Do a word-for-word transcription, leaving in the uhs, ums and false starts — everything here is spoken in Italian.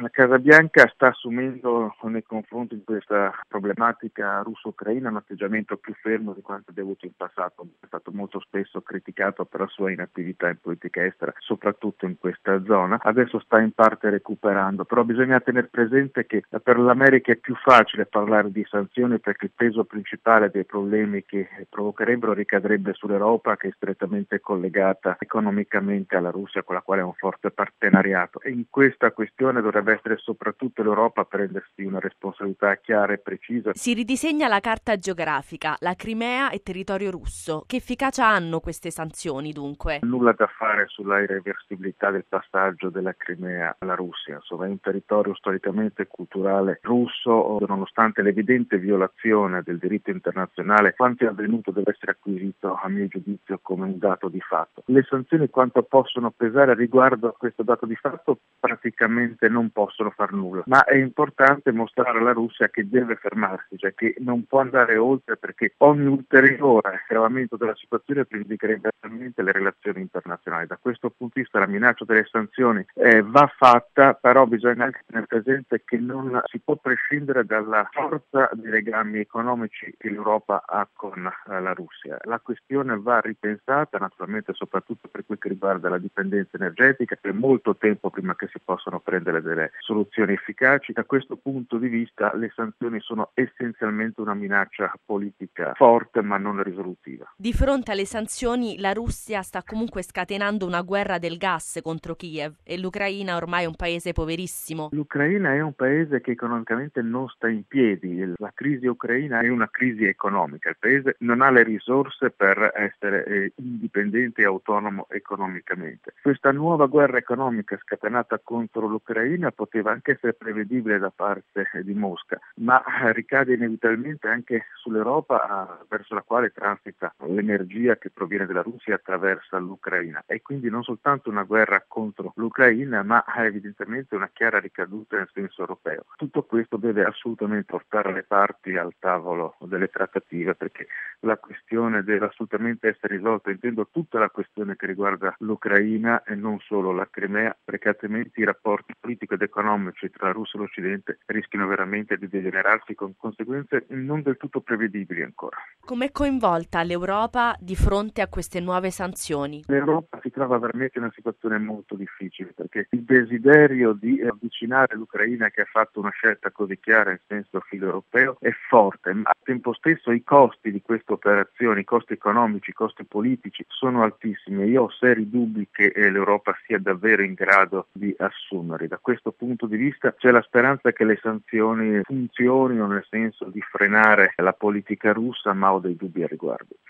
La Casa Bianca sta assumendo nei confronti di questa problematica russo-ucraina un atteggiamento più fermo di quanto abbia avuto in passato. È stato molto spesso criticato per la sua inattività in politica estera, soprattutto in questa zona. Adesso sta in parte recuperando, però bisogna tenere presente che per l'America è più facile parlare di sanzioni perché il peso principale dei problemi che provocherebbero ricadrebbe sull'Europa, che è strettamente collegata economicamente alla Russia, con la quale ha un forte partenariato. E in questa questione dovrebbe essere soprattutto l'Europa a prendersi una responsabilità chiara e precisa. Si ridisegna la carta geografica, la Crimea è territorio russo. Che efficacia hanno queste sanzioni dunque? Nulla da fare sulla irreversibilità del passaggio della Crimea alla Russia. Insomma, è un territorio storicamente e culturale russo, nonostante l'evidente violazione del diritto internazionale, quanto è avvenuto deve essere acquisito a mio giudizio come un dato di fatto. Le sanzioni quanto possono pesare riguardo a questo dato di fatto praticamente non possono far nulla, ma è importante mostrare alla Russia che deve fermarsi, cioè che non può andare oltre, perché ogni ulteriore aggravamento della situazione pregiudicherebbe realmente le relazioni internazionali. Da questo punto di vista la minaccia delle sanzioni eh, va fatta, però bisogna anche tenere presente che non si può prescindere dalla forza dei legami economici che l'Europa ha con eh, la Russia. La questione va ripensata, naturalmente soprattutto per quel che riguarda la dipendenza energetica, per molto tempo prima che si possano prendere delle soluzioni efficaci. Da questo punto di vista le sanzioni sono essenzialmente una minaccia politica forte ma non risolutiva. Di fronte alle sanzioni la Russia sta comunque scatenando una guerra del gas contro Kiev e l'Ucraina ormai è un paese poverissimo. L'Ucraina è un paese che economicamente non sta in piedi, la crisi ucraina è una crisi economica, il paese non ha le risorse per essere eh, indipendente e autonomo economicamente. Questa nuova guerra economica scatenata contro l'Ucraina poteva anche essere prevedibile da parte di Mosca, ma ricade inevitabilmente anche sull'Europa verso la quale transita l'energia che proviene dalla Russia attraverso l'Ucraina. E quindi non soltanto una guerra contro l'Ucraina, ma ha evidentemente una chiara ricaduta nel senso europeo. Tutto questo deve assolutamente portare le parti al tavolo delle trattative, perché la questione deve assolutamente essere risolta, intendo tutta la questione che riguarda l'Ucraina e non solo la Crimea, perché altrimenti i rapporti politici ed economici tra la Russia e l'Occidente rischiano veramente di degenerarsi con conseguenze non del tutto prevedibili ancora. Com'è coinvolta l'Europa di fronte a queste nuove sanzioni? L'Europa si trova veramente in una situazione molto difficile, perché il desiderio di avvicinare l'Ucraina, che ha fatto una scelta così chiara in senso filo europeo, è forte, ma al tempo stesso i costi di queste operazioni, i costi economici, i costi politici sono altissimi. Io ho seri dubbi che eh, l'Europa sia davvero in grado di assumerli. Da questo punto di vista c'è la speranza che le sanzioni funzionino nel senso di frenare la politica russa, ma ho dei dubbi a riguardo.